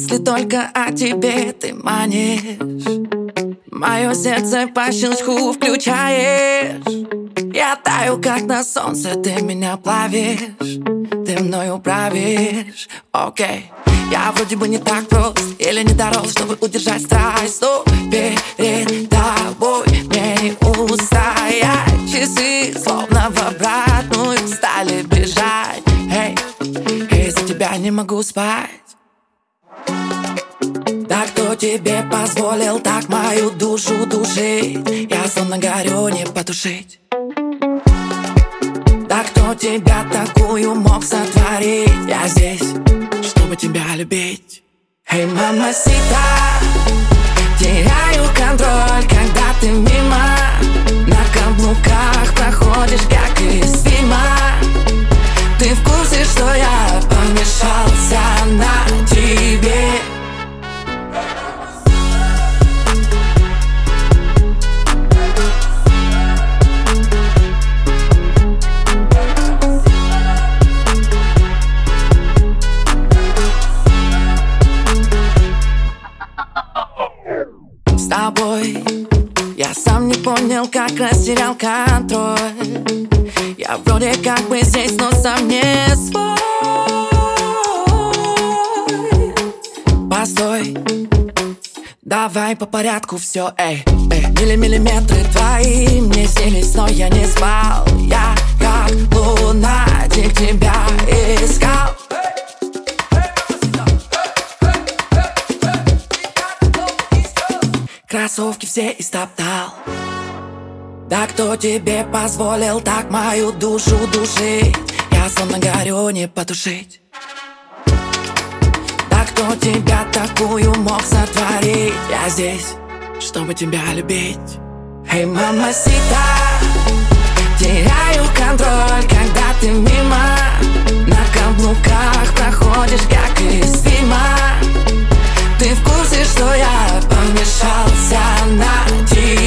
Мысли только о тебе ты манишь, мое сердце по щелчку включаешь. Я таю, как на солнце, ты меня плавишь, ты мною правишь, окей. Я вроде бы не так прост или не дорос, чтобы удержать страсть, но перед тобой мне не устоять. Часы словно в обратную стали бежать. Эй, из-за тебя не могу спать. Да кто тебе позволил так мою душу душить? Я словно горю, не потушить. Да кто тебя такую мог сотворить? Я здесь, чтобы тебя любить. Эй, мамасита, теряю контроль, когда ты мимо. На каблуках проходишь, как из фильма. Ты в курсе, что я помешался на тебе? С тобой я сам не понял, как растерял контроль. Я вроде как бы здесь, но сам не свой. Постой, давай по порядку все, эй, эй. Миллиметры твои мне снились, но я не спал. Я как лунатик тебя искал. Кроссовки все истоптал. Да кто тебе позволил так мою душу душить? Я словно горю, не потушить. Да кто тебя такую мог сотворить? Я здесь, чтобы тебя любить. Эй, мамасита, теряю контроль, когда ты мимо. На каблуках проходишь, как из фильма. Ты в курсе, что я помешался на тебе?